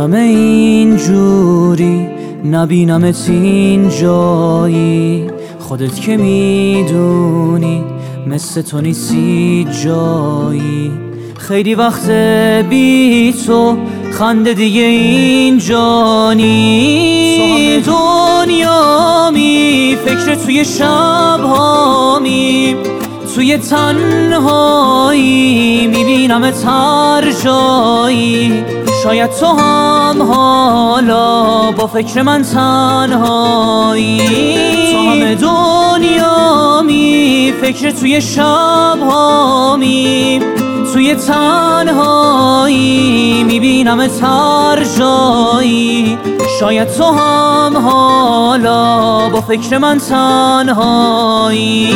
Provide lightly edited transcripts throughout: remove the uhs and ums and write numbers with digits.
باشم اینجوری، نبینمت این جایی، خودت که میدونی مثل تو نیستی جایی. خیلی وقت بی تو خنده دیگه اینجا نیست. دنیامی فکر توی شبهامی، توی تنهایی میبینمت هر جایی. شاید تو هم حالا با فکر من تنهایی. تو همه دنیامی فکر توی شبهامی، توی تنهایی میبینمت هر جایی. شاید تو هم حالا با فکر من تنهایی.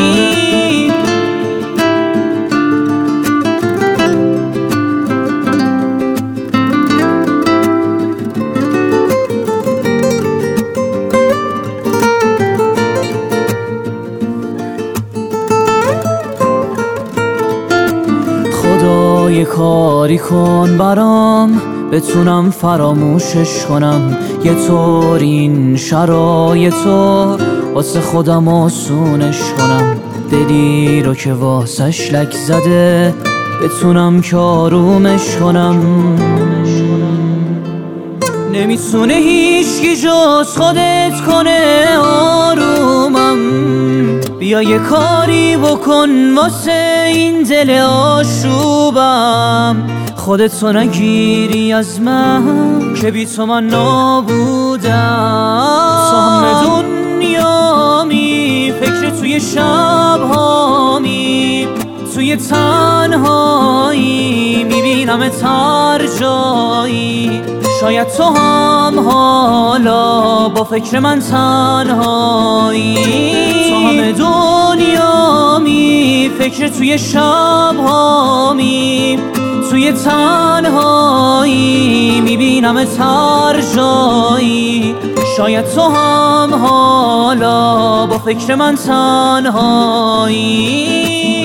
یه کاری کن برام بتونم فراموشش کنم، یه طور این شرایطو واسه خودم آسونش کنم. دلی رو که واسش لک زده بتونم که آرومش کنم. نمیتونه هیچکی جز خودت کنه آرومم. بیا یه کاری بکن واسه این دل آشوبم. خودتو نگیری از من که بی تو من نابودم. تو همه دنیامی فکر توی شبهامی، توی تنهایی میبینمت هر جایی. شاید تو هم حالا با فکر من تنهایی. تو همه دنیامی فکر توی شبهامی، توی تنهایی میبینمت هر جایی. شاید تو هم حالا با فکر من تنهایی.